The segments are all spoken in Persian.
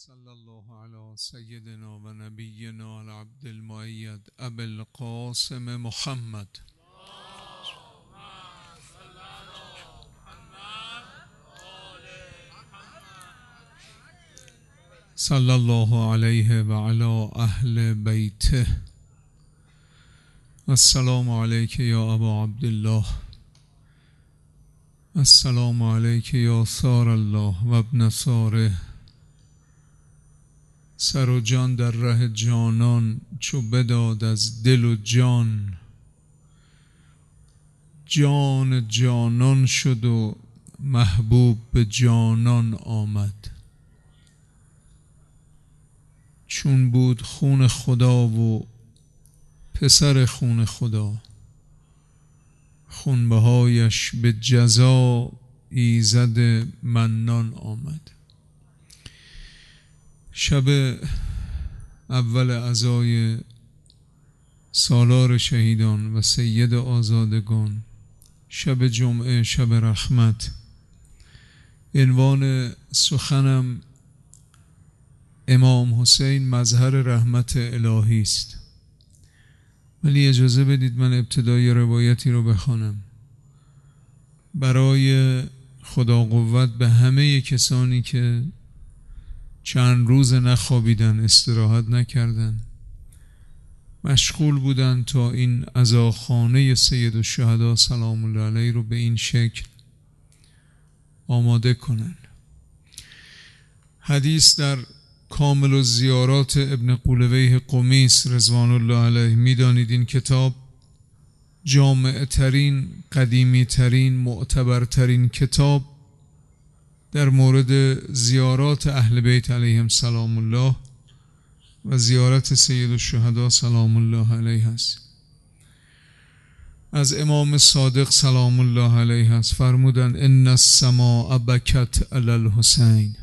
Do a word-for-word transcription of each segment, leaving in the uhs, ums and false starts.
صلی الله علی سیدنا و نبینا العبد المؤید ابی القاسم محمد صلی الله علیه و علی اهل بیته. السلام علیک یا ابا عبدالله، السلام علیک یا ثار الله و ابن ثاره. سر و جان در ره جانان چو بداد از دل و جان، جان جانان شد و محبوب به جانان آمد. چون بود خون خدا و پسر خون خدا، خونبهایش به جزا ایزد منان آمد. شب اول عزای سالار شهیدان و سید آزادگان، شب جمعه، شب رحمت. عنوان سخنم امام حسین مظهر رحمت الهی است، ولی اجازه بدید من ابتدای روایتی رو بخوانم برای خدا قوت به همه کسانی که چند روز نخوابیدن، استراحت نکردن، مشغول بودن تا این عزاخانه سید الشهدا سلام الله علیه رو به این شکل آماده کنن. حدیث در کامل الزیارات ابن قولویه قمیس رضوان الله علیه، میدانید این کتاب جامع ترین، قدیمی ترین، معتبرترین کتاب در مورد زیارات اهل بیت علیهم سلام الله و زیارت سید الشهدا سلام الله علیه است. از امام صادق سلام الله علیه است، فرمودند ان السماء بکت علی الحسین،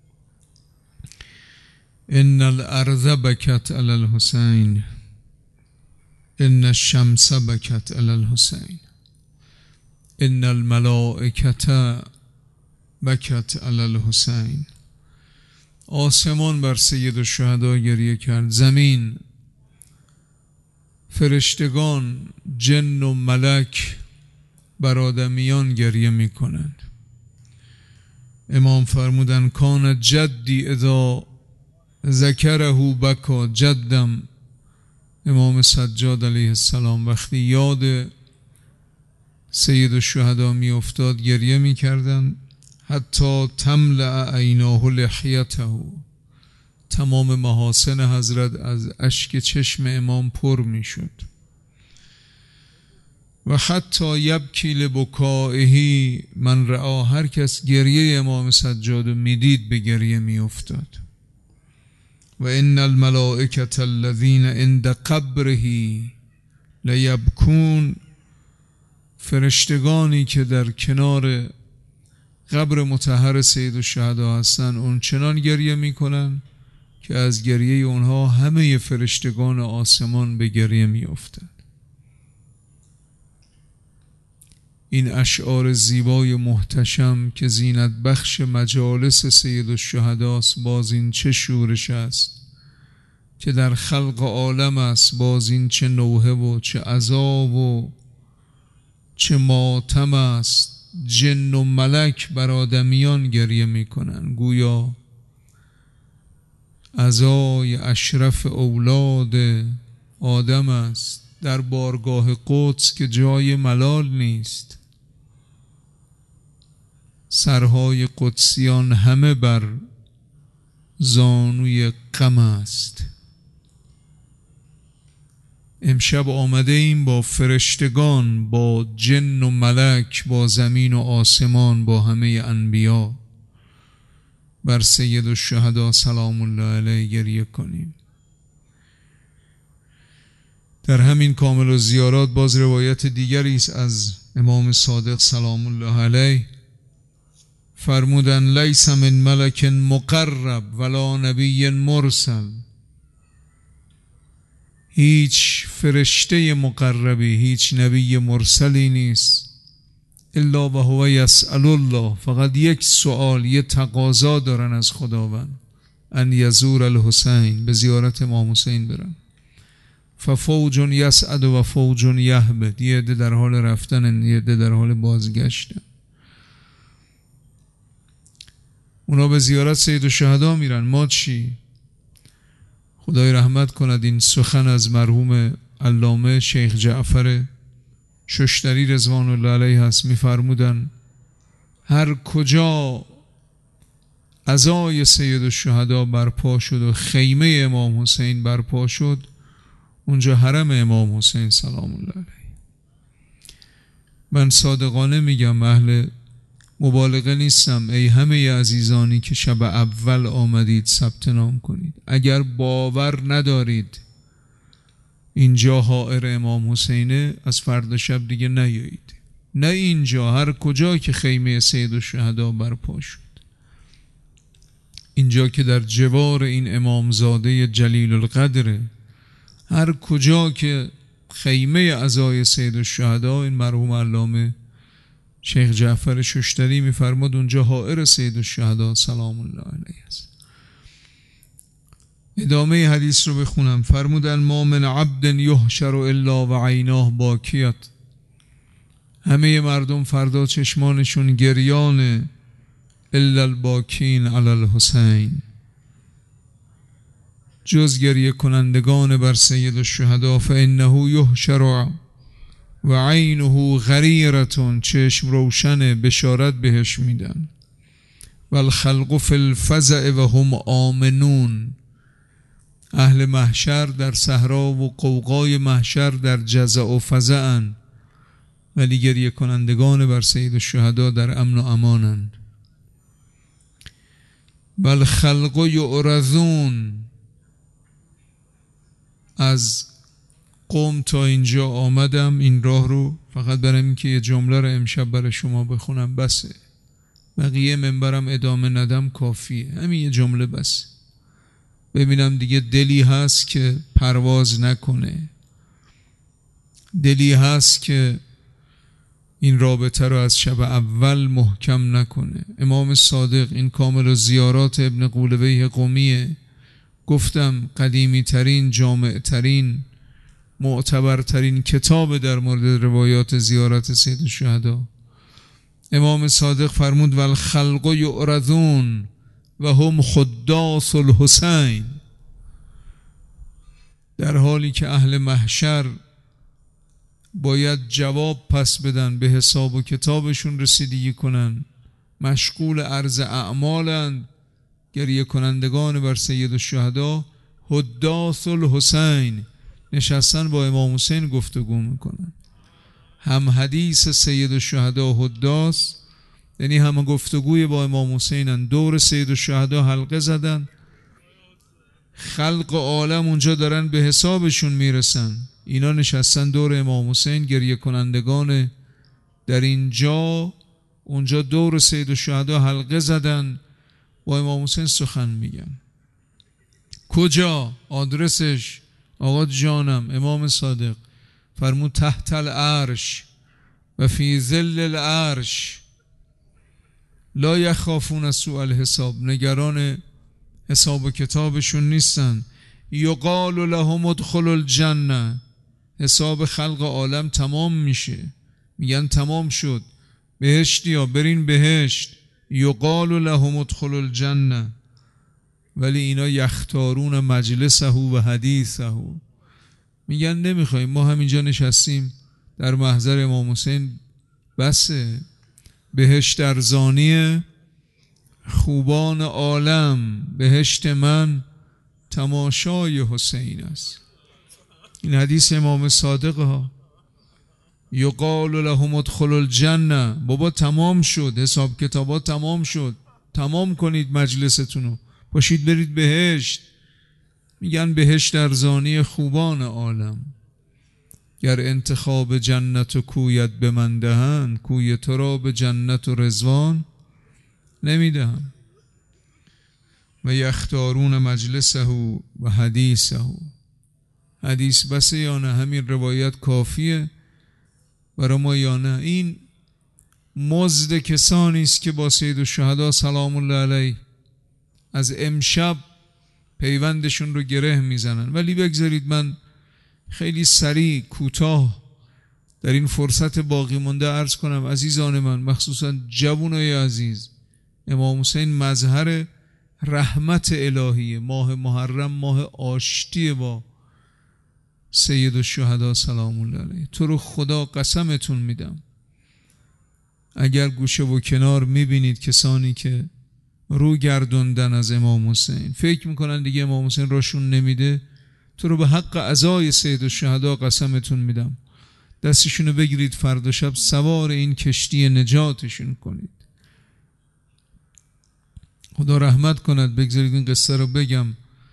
ان الارض بکت علی الحسین، ان الشمس بکت علی الحسین، ان الملائکه بکت علی الحسین. آسمان بر سید الشهدا گریه کرد، زمین، فرشتگان، جن و ملک بر آدمیان گریه می کنند. امام فرمودن کان جدی اذا ذکره بکا، جدم امام سجاد علیه السلام وقتی یاد سید الشهدا می افتاد گریه می کردن، حتی تملأ عیناه لحیته، تمام محاسن حضرت از اشک چشم امام پر می شد. و حتی یبکی لبکائه من رعا، هر کس گریه امام سجاد می دید به گریه می افتاد. و ان الملائکة الذین عند قبره لیبکون، فرشتگانی که در کنار قبر مطهر سید الشهدا هستن اون چنان گریه میکنن که از گریه اونها همه فرشتگان آسمان به گریه میافتند. این اشعار زیبای محتشم که زینت بخش مجالس سید الشهدا است، باز این چه شورش است که در خلق عالم است، باز این چه نوحه و چه عذاب و چه ماتم است. جن و ملک بر آدمیان گریه میکنن، گویا عزای اشرف اولاد آدم است در بارگاه قدس که جای ملال نیست. سرهای قدسیان همه بر زانوی غم است. امشب آمده ایم با فرشتگان، با جن و ملک، با زمین و آسمان، با همه انبیا بر سید الشهدا سلام الله علیه گریه کنیم. در همین کامل و زیارات باز روایت دیگری است از امام صادق سلام الله علیه، فرمودن لیس من ملک مقرب ولا نبی مرسل، هیچ فرشته مقربی، هیچ نبی مرسلی نیست الا و هو یسأل الله، فقط یک سوال، یک تقاضا دارن از خداوند، ان یزور الحسین، به زیارت امام حسین برن. ففوج یسعد و فوج یهبط، یه عده در حال رفتن، یه عده در حال بازگشتن. اونا به زیارت سید الشهدا میرن، ما چی؟ خدای رحمت کند این سخن از مرحوم علامه شیخ جعفر ششتری رضوان الله علیه هست، میفرمودن هر کجا عزای سید الشهدا برپا شد و خیمه امام حسین برپا شد، اونجا حرم امام حسین سلام الله علیه. من صادقانه میگم، اهل مبالغه نیستم، ای همه عزیزانی که شب اول آمدید ثبت نام کنید. اگر باور ندارید اینجا حائر امام حسینه، از فردا شب دیگه نیایید. نه اینجا، هر کجا که خیمه سید الشهدا برپا شد، اینجا که در جوار این امامزاده جلیل القدره، هر کجا که خیمه عزای سید الشهدا، این مرحوم علامه شیخ جعفر ششتری میفرماد اونجا حائر سید الشهدا سلام الله علیه است. ادامه حدیث رو بخونم. فرمودن ما من عبد یحشر الا و عیناه باکیت، همه مردم فردا چشمانشون گریان، الا الباکین علی الحسین، جز گریه کنندگان بر سید الشهدا. فانه یحشر و عینه غریرتون، چشم روشن، بشارت بهش میدن. و الخلق فی الفزع و هم آمنون، اهل محشر در صحرا و قوقای محشر در جزع و فزعن، ولی گریه کنندگان بر سید الشهدا در امن و امانند. و الخلق یعرضون، از قم تا اینجا آمدم این راه رو فقط برای این که یه جمله رو امشب برای شما بخونم بسه، بقیه منبرم ادامه ندم کافیه، همین یه جمله بس. ببینم دیگه دلی هست که پرواز نکنه، دلی هست که این رابطه رو از شب اول محکم نکنه. امام صادق، این کامل و زیارات ابن قولویه قمیه، گفتم قدیمی ترین، جامع ترین، معتبرترین کتاب در مورد روایات زیارت سید الشهدا. امام صادق فرمود و الخلق یعرضون و هم خداس الحسین، در حالی که اهل محشر باید جواب پس بدن، به حساب و کتابشون رسیدگی کنن، مشغول عرض اعمالند، گریه کنندگان بر سید الشهدا حداث الحسین نشستن با امام حسین گفتگو میکنن. هم حدیث سید الشهدا حداث، یعنی همه گفتگوی با امام حسینن، دور سید الشهدا حلقه زدن، خلق عالم اونجا دارن به حسابشون میرسن، اینا نشستن دور امام حسین، گریه کنندگان در اینجا اونجا دور سید الشهدا حلقه زدن، با امام حسین سخن میگن. کجا؟ آدرسش آقا جانم امام صادق فرمود تحت العرش و فی ظل العرش لا یخافون سوء الحساب، نگران حساب و کتابشون نیستن. یقال لهم ادخلوا الجنه، حساب خلق عالم تمام میشه، میگن تمام شد، بهشتی ها برین بهشت. یقال لهم ادخلوا الجنه، ولی اینا یختارون مجلسه و حدیثه، میگن نمیخوایم، ما همینجا نشستیم در محضر امام حسین بسه. بهشت ارزانی خوبان عالم، بهشت من تماشای حسین است. این حدیث امام صادق ها. یقال لهم ادخلوا الجنه، بابا تمام شد، حساب کتابات تمام شد، تمام کنید مجلستونو، باشید برید بهشت. میگن بهشت ارزانی خوبان عالم. گر انتخاب جنت و کویت به من دهند، کوی تو را به جنت و رضوان نمیدهم. و یختارون مجلسه و حدیثه، حدیث بسه یا نه؟ همین روایت کافیه برای ما یا نه؟ این مزد کسانی است که با سید الشهدا سلام الله علیه از امشب پیوندشون رو گره میزنن. ولی بگذارید من خیلی سریع کوتاه در این فرصت باقی مونده عرض کنم عزیزان من، مخصوصا جوانای عزیز، امام حسین مظهر رحمت الهیه. ماه محرم ماه آشتی با سید الشهدا سلام الله علیه. تو رو خدا قسمتون میدم اگر گوشه و کنار میبینید کسانی که رو گردوندن از امام حسین، فکر میکنن دیگه امام حسین راشون نمیده، تو رو به حق عزای سید الشهدا قسمتون میدم دستشونو بگیرید فردا شب سوار این کشتی نجاتشون کنید. خدا رحمت کند. بگذارید این قصه رو بگم.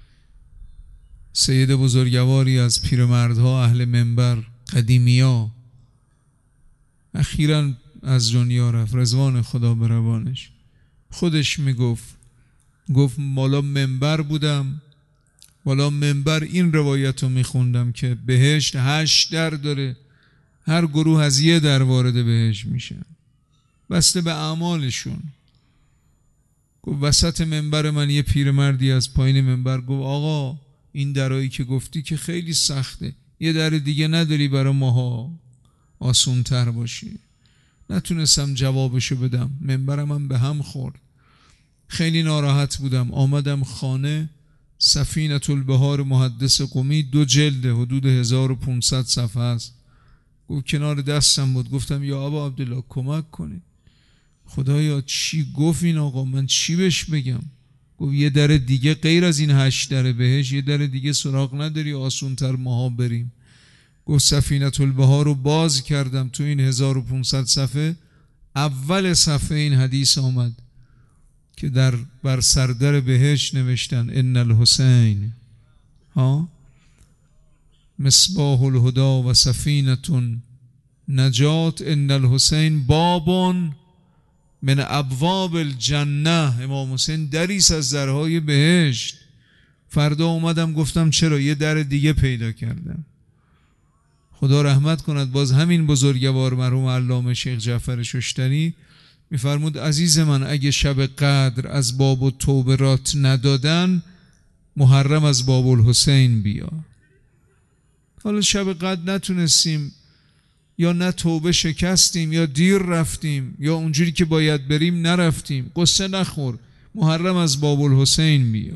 سید بزرگواری از پیرمردها اهل منبر قدیمیا اخیراً از دنیا رفت، رضوان خدا به روانش. خودش میگفت گفت بالا منبر بودم، بالا منبر این روایت رو میخوندم که بهشت هشت در داره، هر گروه از یه در وارد بهشت میشن بسته به اعمالشون. گفت وسط منبر من یه پیرمردی از پایین منبر گفت آقا این درایی که گفتی که خیلی سخته، یه در دیگه نداری برای ماها آسون تر باشی؟ نتونستم جوابشو بدم، منبرم هم به هم خورد، خیلی ناراحت بودم. آمدم خانه، سفینة البحار محدث قمی دو جلده، حدود هزار و پانصد صفحه است، گفت کنار دستم بود. گفتم یا ابا عبدالله کمک کنید، خدایا چی گفت این آقا، من چی بهش بگم؟ گفت یه در دیگه غیر از این هشت در بهش، یه در دیگه سراغ نداری آسون تر ماها بریم؟ گفت سفینة البحار رو باز کردم، تو این هزار و پانصد صفحه اول صفحه این حدیث آمد که در بر سردر بهشت نوشتن ان الحسین ها مصباح الهدى و سفینة نجات، ان الحسین بابون من ابواب الجنه، امام حسین دریس از درهای بهشت. فردا اومدم گفتم چرا، یه در دیگه پیدا کردم. خدا رحمت کند. باز همین بزرگوار مرحوم علامه شیخ جعفر ششتری میفرمود عزیز من اگه شب قدر از باب و توبه رات ندادن، محرم از باب الحسین بیا. حالا شب قدر نتونستیم، یا نه توبه شکستیم، یا دیر رفتیم، یا اونجوری که باید بریم نرفتیم، قصه نخور، محرم از باب الحسین بیا.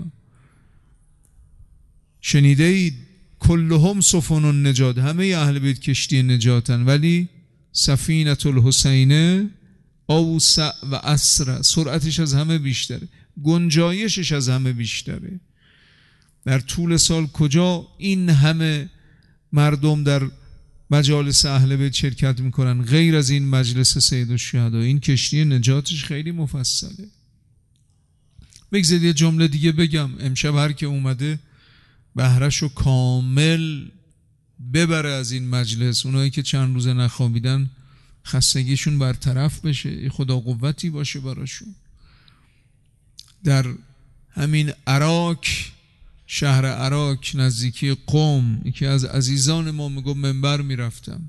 شنیده اید کلهم سفن النجات، همه اهل بیت کشتی نجاتن، ولی سفینة الحسین اوسع و اسرع، سرعتش از همه بیشتره، گنجایشش از همه بیشتره. در طول سال کجا این همه مردم در مجالس اهل بیت شرکت میکنن غیر از این مجلس سید الشهدا؟ این کشتی نجاتش خیلی مفصله. بگذارید یه جمله دیگه بگم. امشب هر که اومده بهرهشو کامل ببره از این مجلس. اونایی که چند روزه نخوابیدن خستگیشون برطرف بشه، خدا قوتی باشه براشون. در همین عراق، شهر عراق نزدیکی قم، یکی از عزیزان ما میگو منبر میرفتم.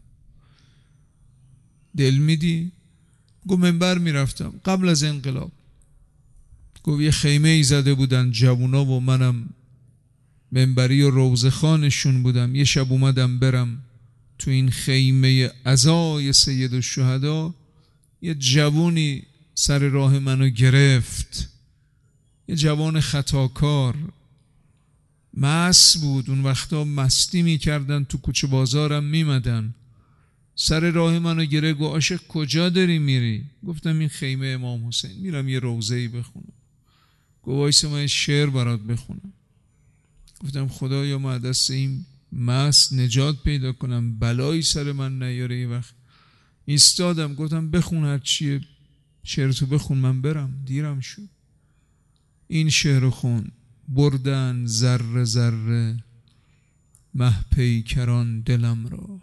دل میدی؟ گو منبر میرفتم قبل از انقلاب. گو یه خیمه ای زده بودن جوونا و منم منبری و روضه خانشون بودم. یه شب اومدم برم تو این خیمه عزای سید الشهدا، یه جوونی سر راه منو گرفت، یه جوان خطاکار، مست بود. اون وقتا مستی میکردن، تو کوچه بازارم میمدن، سر راه منو گرفت. گفت عاشق کجا داری میری؟ گفتم این خیمه امام حسین، میرم یه روضه‌ای بخونم. گفت وایسا من شعر برات بخونم. گفتم خدایا ما دست این مست نجات پیدا کنم، بلایی سر من نیاره. یه وقت ایستادم گفتم بخون هر چیه، شعر تو بخون من برم، دیرم شد. این شعر خون: بردن ذره ذره مه پیکران دلم را،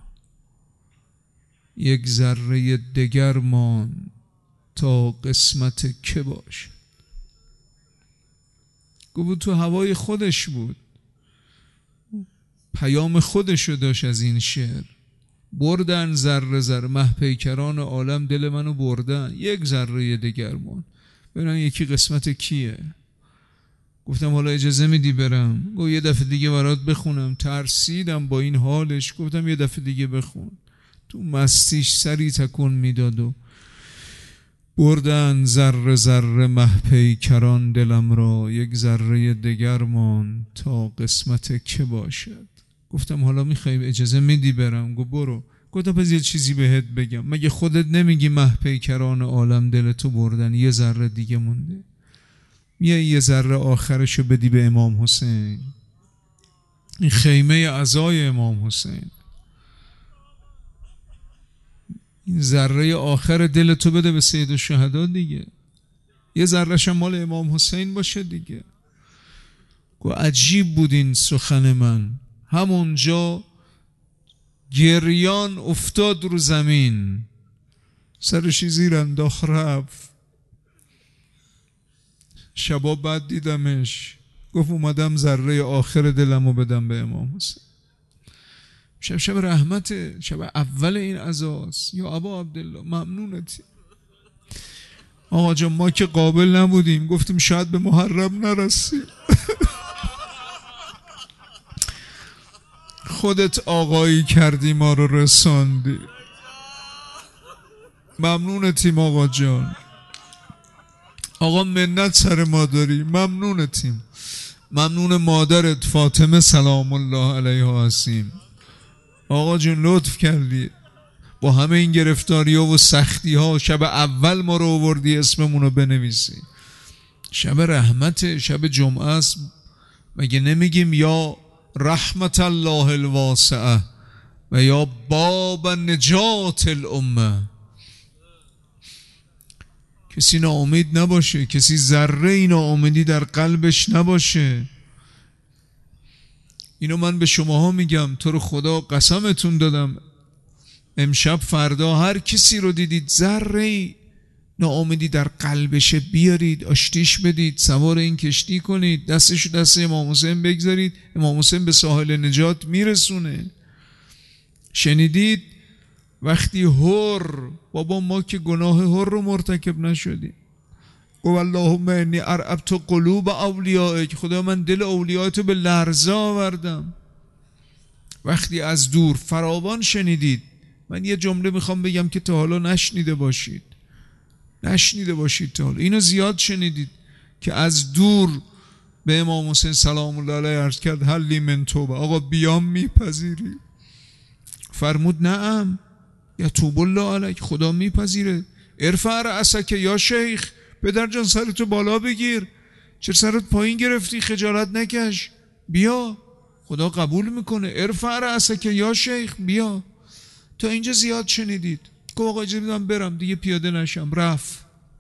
یک ذره دگر مان تا قسمت که باش. گفت تو هوای خودش بود، پیام خودشو داشت از این شعر. بردن ذره ذره مه پیکران عالم دل منو بردن، یک ذره دگر مان، ببینم یکی قسمت کیه. گفتم حالا اجازه میدی برم؟ گفت یه دفعه دیگه برات بخونم. ترسیدم با این حالش، گفتم یه دفعه دیگه بخون. تو مستیش سری تکون میداد و بردن ذره ذره مه پیکران دلم را، یک ذره دگر مان تا قسمت که باشد. گفتم حالا میخوای اجازه میدی برم؟ گفت برو. گفتم پس یه چیزی بهت بگم، مگه خودت نمیگی مه پیکران عالم دل تو بردن، یه ذره دیگه مونده، میای یه ذره آخرشو بدی به امام حسین، این خیمه عزای امام حسین، این ذره آخر دل تو بده به سید الشهدا دیگه، یه ذرهش مال امام حسین باشه دیگه. گو عجیب بود این سخن من. همونجا گریان افتاد رو زمین، سرشی زیر انداخت رفت. شبا بعد دیدمش، گفت اومدم ذره آخر دلمو بدم به امام حسین. شب شب رحمته، شب اول این عزاست. یا ابا عبدالله ممنونتی. آقا جان ما که قابل نبودیم، گفتیم شاید به محرم نرسیم. خودت آقایی کردی ما رو رساندی. ممنونتیم آقا جان. آقا منت سر ما داری، ممنونتیم. ممنون مادرت فاطمه سلام الله علیها هستیم. آقا جون لطف کردی با همه این گرفتاری ها و سختی ها شب اول ما رو آوردی اسممون رو بنویسی. شب رحمت، شب جمعه است. مگه نمیگیم یا رحمت الله الواسعه و یا باب نجات الامه؟ کسی ناامید نباشه، کسی ذره ناامیدی در قلبش نباشه. اینو من به شماها میگم، تو رو خدا قسمتون دادم، امشب فردا هر کسی رو دیدید ذره ناامیدی در قلبشه بیارید، آشتیش بدید، سوار این کشتی کنید، دستشو دست امام حسین بگذارید، امام حسین به ساحل نجات میرسونه. شنیدید وقتی هر، بابا ما که گناه هر رو مرتکب نشدیم، گفت اللهم انی ارعبت قلوب اولیائک، خدا من دل اولیاتو به لرزه آوردم. وقتی از دور فراوان شنیدید. من یه جمله میخوام بگم که تا حالا نشنیده باشید، نشنیده باشید تا حالا، اینو زیاد شنیدید که از دور به امام حسین سلام الله علیه عرض کرد حلی من توبه، آقا بیام میپذیری؟ فرمود نعم یتوب الله علیک، خدا میپذیره. ارفع رأسک یا شیخ، پدر جان سرتو بالا بگیر، چرا سرت پایین گرفتی؟ خجالت نکش، بیا خدا قبول میکنه. ارفع رأسک یا شیخ، بیا. تا اینجا زیاد شنیدید. که آقا اجازه بدم برم دیگه، پیاده نشم. رفت.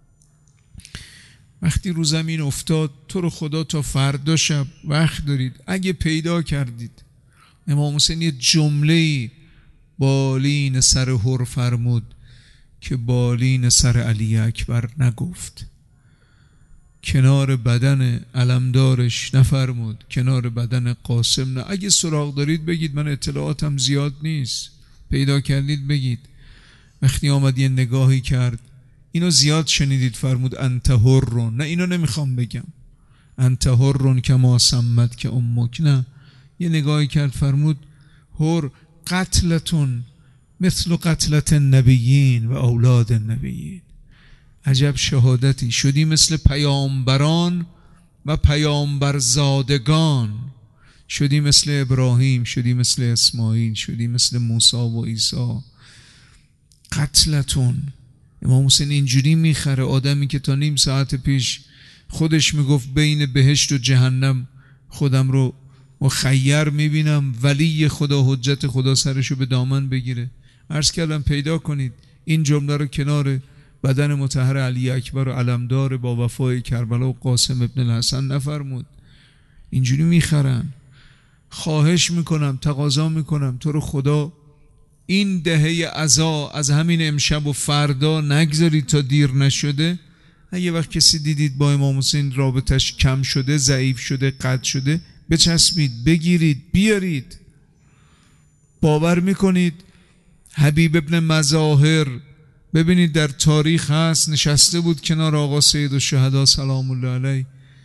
وقتی رو زمین افتاد، تو رو خدا تا فردا شب وقت دارید، اگه پیدا کردید امام حسین یه جمله‌ای بالین سر هر فرمود که بالین سر علی اکبر نگفت، کنار بدن علمدارش نفرمود، کنار بدن قاسم نه. اگه سراغ دارید بگید، من اطلاعاتم زیاد نیست، پیدا کردید بگید. وقتی آمد یه نگاهی کرد، اینو زیاد شنیدید، فرمود انت حرون، نه اینو نمیخوام بگم، انت حرون کما سمت که امک، نه، یه نگاهی کرد فرمود حر قتلتون مثل قتلت النبیین و اولاد النبیین. عجب شهادتی، شدی مثل پیامبران و پیامبرزادگان، شدی مثل ابراهیم، شدی مثل اسماعیل، شدی مثل موسی و عیسی. قتلتون. امام حسین اینجوری میخره آدمی که تا نیم ساعت پیش خودش میگفت بین بهشت و جهنم خودم رو مخیر میبینم، ولی خدا، حجت خدا سرشو به دامن بگیره. عرض کردم پیدا کنید این جمله رو کنار بدن مطهر علی اکبر و علمدار با وفای کربلا و قاسم ابن الحسن نفرمود. اینجوری میخرن. خواهش میکنم، تقاضا میکنم، تو رو خدا این دهه عزا از همین امشب و فردا نگذارید تا دیر نشده. اگه وقت کسی دیدید با امام حسین رابطش کم شده، ضعیف شده، قطع شده، بچسبید، بگیرید، بیارید. باور میکنید حبیب ابن مظاهر، ببینید در تاریخ هست، نشسته بود کنار آقا سید الشهدا سلام الله علیه،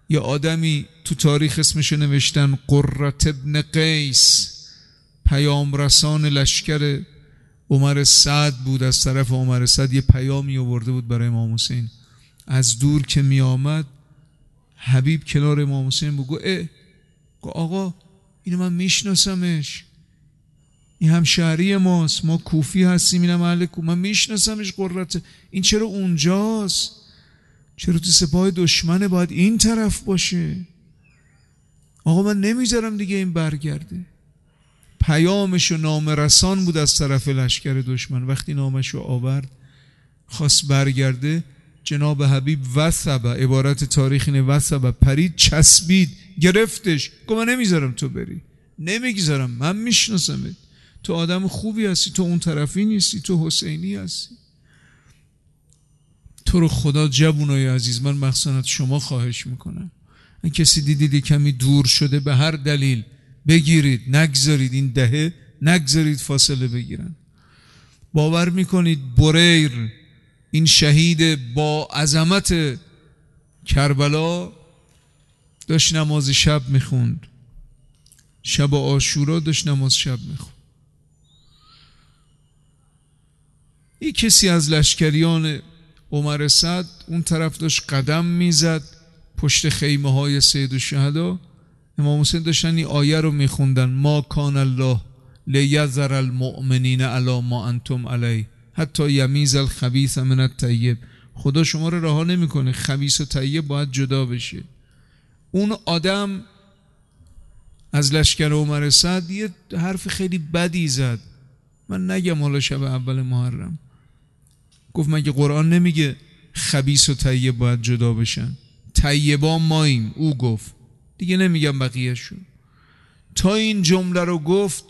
یه آدمی تو تاریخ اسمشو نوشتن قرة ابن قیس، پیام رسان لشکر عمر سعد بود. از طرف عمر سعد یه پیامی آورده بود برای امام حسین. از دور که می آمد حبیب کنار امام حسین بود، گفت آقا اینو من میشناسمش، این همشهری ماست، ما کوفی هستیم، اینم اهل کوفه، من میشناسمش قرته، این چرا اونجاست؟ چرا تو سپاه دشمنه باید این طرف باشه؟ آقا من نمیذارم دیگه این برگرده. پیامش و نام رسان بود از طرف لشکر دشمن. وقتی نامش رو آورد خواست برگرده، جناب حبیب وثبه، عبارت تاریخ اینه، وثبه، پرید، چسبید، گرفتش، گفت من نمیذارم تو بری، نمیگذارم، من میشناسمت، تو آدم خوبی هستی، تو اون طرفی نیستی، تو حسینی هستی. تو رو خدا جوونای عزیز، من مخصوصا شما خواهش میکنم، این کسی دیدید کمی دور شده به هر دلیل بگیرید، نگذارید این دهه، نگذارید فاصله بگیرن. باور میکنید بریر این شهید با عظمت کربلا داشت نماز شب میخوند، شب عاشورا داشت نماز شب میخوند. این کسی از لشکریان عمر سعد اون طرف داشت قدم میزد پشت خیمه های سید الشهدا. امام حسین داشتن این آیه رو میخوندن، ما کان الله لیذر المؤمنین علی ما انتم علی حتی یمیز الخبیث من الطیب. خدا شما رو رها نمیکنه، خبیث و طیب باید جدا بشه. اون آدم از لشکر عمر سعد یه حرف خیلی بدی زد، من نگم حالا شب اول محرم، گفت مگه قرآن نمیگه خبیث و طیب باید جدا بشن؟ طیبا ماییم، او گفت، دیگه نمیگم بقیهشون. تا این جمله رو گفت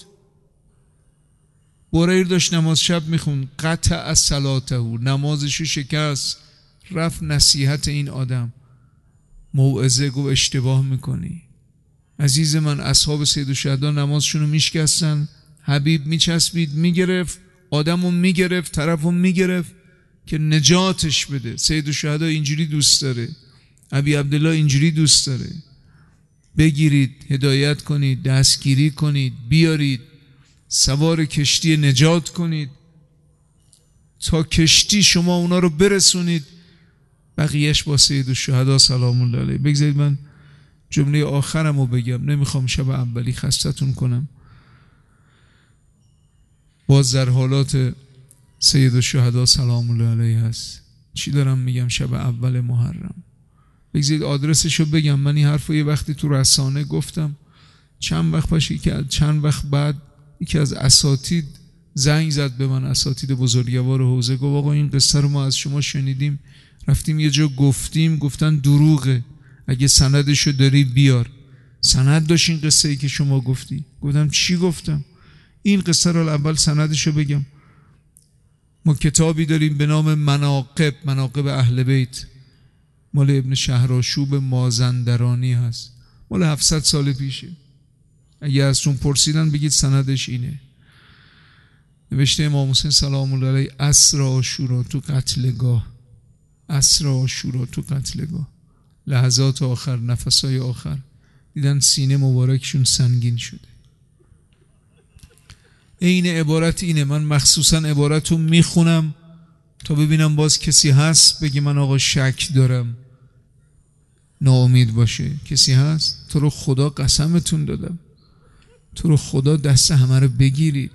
بریر داشت نماز شب میخوند، قطع از صلاته، نمازشو شکست، رفت نصیحت این آدم، موعظه، گفت اشتباه میکنی. عزیز من، اصحاب سید الشهدا نمازشونو میشکستن، حبیب میچسبید میگرفت، آدمو میگرفت، طرفو میگرفت که نجاتش بده. سید الشهدا اینجوری دوست داره، ابی عبدالله اینجوری دوست داره. بگیرید، هدایت کنید، دستگیری کنید، بیارید، سوار کشتی نجات کنید، تا کشتی شما اونا رو برسونید، بقیهش با سید الشهدا سلام الله علیه. بگذارید من جمله آخرم رو بگم، نمیخوام شب اولی خستتون کنم. باز در حالات سید الشهدا سلام الله علیه هست. چی دارم میگم؟ شب اول محرم. بگذارید آدرسشو بگم. من این حرف رو یه وقتی تو رسانه گفتم، چند وقت پاشی که چند وقت بعد یکی از اساتید زنگ زد به من، اساتید بزرگوار حوزه، گفت آقا این قصه رو ما از شما شنیدیم، رفتیم یه جا گفتیم، گفتن دروغه، اگه سندشو داری بیار. سند داشت این قصه ای که شما گفتی؟ گفتم چی گفتم؟ این قصه رو اول سندشو بگم. ما کتابی داریم به نام مناقب، مناقب اهل بیت، مال ابن شهرآشوب مازندرانی هست، مال هفتصد سال پیشه. اگه ازتون پرسیدن بگید سندش اینه. نوشته امام حسین سلام الله علیه عصر عاشورا تو قتلگاه، عصر عاشورا تو قتلگاه، لحظات آخر، نفسای آخر، دیدن سینه مبارکشون سنگین شده. این عبارت اینه. من مخصوصا عبارت رو میخونم تا ببینم باز کسی هست بگی من آقا شک دارم، ناامید باشه. کسی هست؟ تو رو خدا قسمتون دادم، تو رو خدا دست همه رو بگیرید.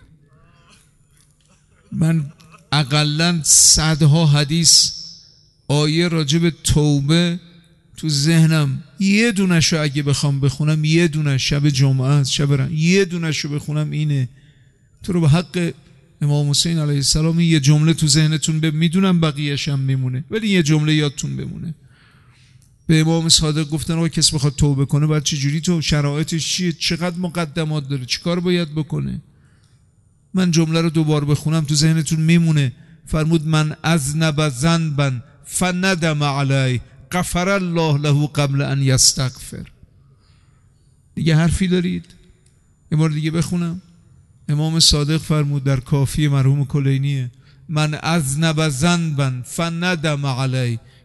من اقلن صدها حدیث آیه راجع به توبه تو ذهنم، یه دونشو اگه بخوام بخونم، یه دونه شب جمعه است، شب رن، یه دونشو بخونم اینه. تو رو به حق امام حسین علیه السلام یه جمله تو ذهنتون به، میدونم بقیه‌اش هم میمونه، ولی یه جمله یادتون بمونه. به امام صادق گفتن آقا کسی بخواد توبه کنه باید چه جوری، تو شرایطش چیه، چقدر مقدمات داره، چیکار باید بکنه؟ من جمله رو دوبار بخونم تو ذهنتون میمونه. فرمود من اذنب ذنبا فندم علیه غفر الله له قبل ان یستغفر. دیگه حرفی دارید؟ یه بار دیگه بخونم. امام صادق فرمود در کافی مرحوم کلینیه، من اذنب ذنبا فندم علیه،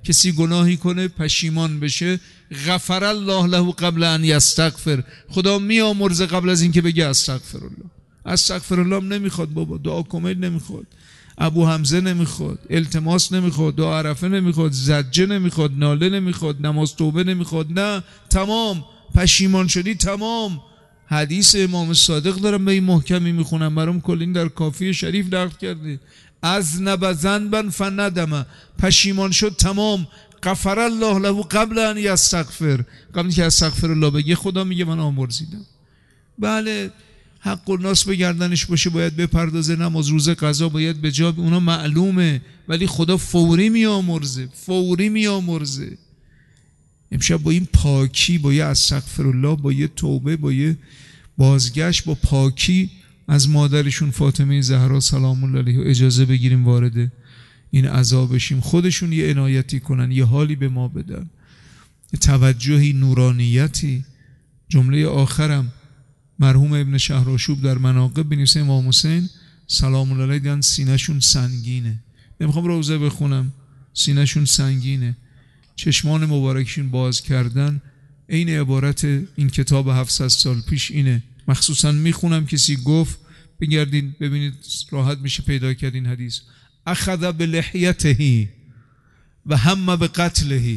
کسی گناهی کنه پشیمان بشه، غفر الله له قبل ان یستغفر، خدا میامرزه قبل از اینکه بگه استغفر الله. استغفر الله هم نمیخواد بابا، دعا کمیل نمیخواد، ابو حمزه نمیخواد، التماس نمیخواد، دعا عرفه نمیخواد، زجه نمیخواد، ناله نمیخواد، نماز توبه نمیخواد، نه تمام. پشیمان شدی تمام. حدیث امام صادق دارم به این محکمی میخونم، برام کلین در کافی شریف نقل کرده، از نب ذنبا فندم، پشیمان شد تمام، غفر الله له قبل ان یستغفر، قبل که استغفر الله بگه خدا میگه من آمرزیدم. بله حق الناس به گردنش باشه باید بپردازه، نماز روزه قضا باید به جا، اونا معلومه، ولی خدا فوری میامرزه، فوری میامرزه. امشب با این پاکی، با یه استغفرالله، با یه توبه، با یه بازگشت، با پاکی از مادرشون فاطمه زهرا سلام الله علیها اجازه بگیریم وارد این عزا بشیم، خودشون یه عنایتی کنن، یه حالی به ما بدن، یه توجهی، نورانیتی. جمله آخرم مرحوم ابن شهرآشوب در مناقب بنویسه امام حسین سلام الله علیه دیدن سینه‌شون سنگینه، نمیخوام روزه بخونم، سینه‌شون سنگینه، چشمان مبارکشون باز کردن. این عبارت این کتاب هفتصد سال پیش اینه، مخصوصا میخونم کسی گفت بگردین ببینید راحت میشه پیدا کرد این حدیث. اخذ بلحیته و هم به قتله،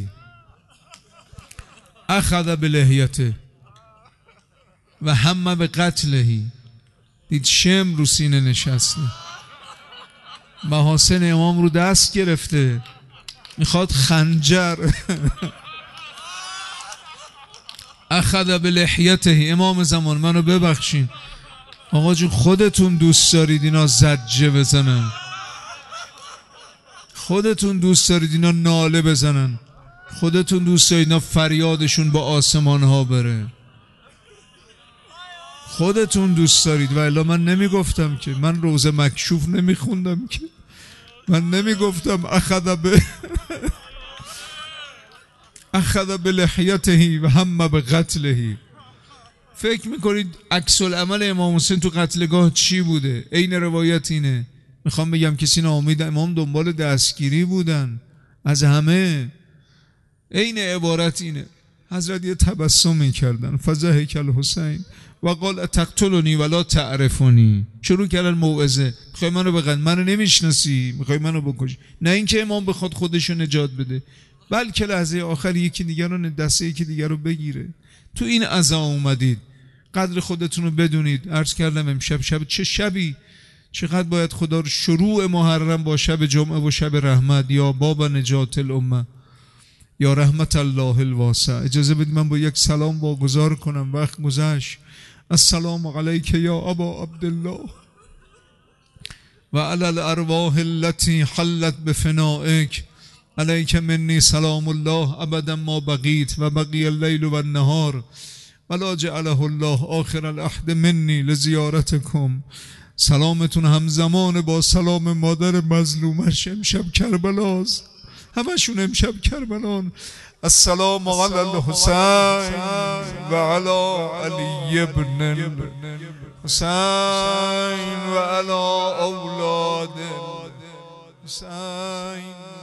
اخذ بلحیته و هم به قتله. دید شم رو سینه نشسته، محاسن امام رو دست گرفته، میخواد خنجر. اخذ بلحیته، امام زمان منو ببخشین آقا جون، خودتون دوست دارید اینا زجه بزنن، خودتون دوست دارید اینا ناله بزنن، خودتون دوست دارید اینا فریادشون با آسمان ها بره، خودتون دوست دارید. و الا من نمیگفتم که، من روزه مکشوف نمیخوندم که، من نمیگفتم اخذ به اخذ بلحیته و هم به قتله. فکر میکنید عکس العمل امام حسین تو قتلگاه چی بوده؟ این روایت اینه. میخوام بگم کسی ناامید، امام دنبال دستگیری بودن از همه. این عبارت اینه، حضرت یه تبسم میکردن، فضحک الحسین و قال تقتلنی ولا تعرفنی، شروع کردن موعظه، میخوای منو بقن، منو نمیشناسی، میخوای منو بکش. نه اینکه امام بخواد خودشو نجات بده، بلکه لحظه آخر یکی دیگر رو دسته یکی دیگر رو بگیره. تو این عزا اومدید، قدر خودتون رو بدونید. عرض کردم امشب شب چه شبی، چقدر باید خدا رو شروع محرم با شب جمعه و شب رحمت، یا باب نجات الامه، یا رحمت الله الواسع. اجازه بدید من با یک سلام واگذار کنم، وقت گذشت. السلام علیک یا ابا عبدالله و علی الارواح التي حلت بفنائک، علیک منی سلام الله ابدا ما بقیت و بقی اللیل و النهار ولا جعله الله آخر العهد منی لزیارتکم. سلامتون همزمان با سلام مادر مظلومش، امشب کربلاست، همشون امشب کربلان. السلام علی الحسین و علی علی ابن حسین و علی اولاد حسین.